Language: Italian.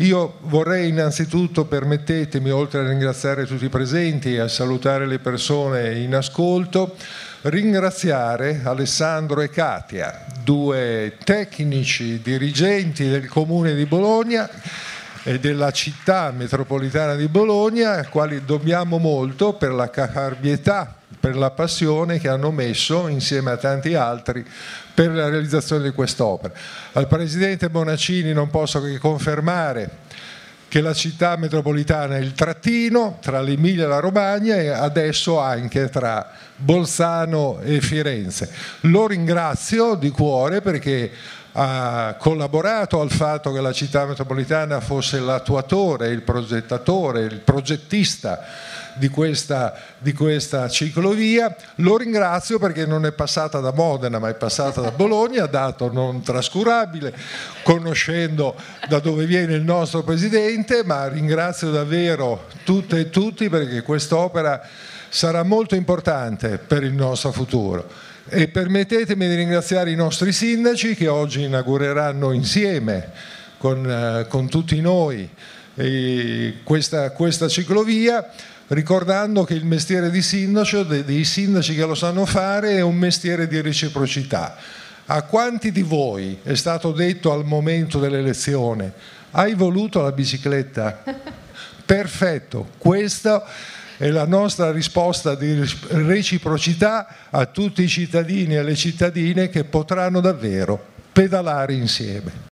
Io vorrei innanzitutto, permettetemi, oltre a ringraziare tutti i presenti e a salutare le persone in ascolto, ringraziare Alessandro e Katia, due tecnici dirigenti del Comune di Bologna e della città metropolitana di Bologna, ai quali dobbiamo molto per la caparbietà, per la passione che hanno messo insieme a tanti altri per la realizzazione di quest'opera. Al Presidente Bonaccini non posso che confermare che la città metropolitana è il trattino tra l'Emilia e la Romagna e adesso anche tra Bolzano e Firenze. Lo ringrazio di cuore perché ha collaborato al fatto che la città metropolitana fosse l'attuatore, il progettatore, il progettista di questa ciclovia. Lo ringrazio perché non è passata da Modena ma è passata da Bologna, dato non trascurabile, conoscendo da dove viene il nostro Presidente, ma ringrazio davvero tutte e tutti perché quest'opera sarà molto importante per il nostro futuro. E permettetemi di ringraziare i nostri sindaci che oggi inaugureranno insieme con tutti noi questa ciclovia, ricordando che il mestiere di sindaco, dei sindaci che lo sanno fare, è un mestiere di reciprocità. A quanti di voi è stato detto al momento dell'elezione: hai voluto la bicicletta? Perfetto, questo è la nostra risposta di reciprocità a tutti i cittadini e le cittadine che potranno davvero pedalare insieme.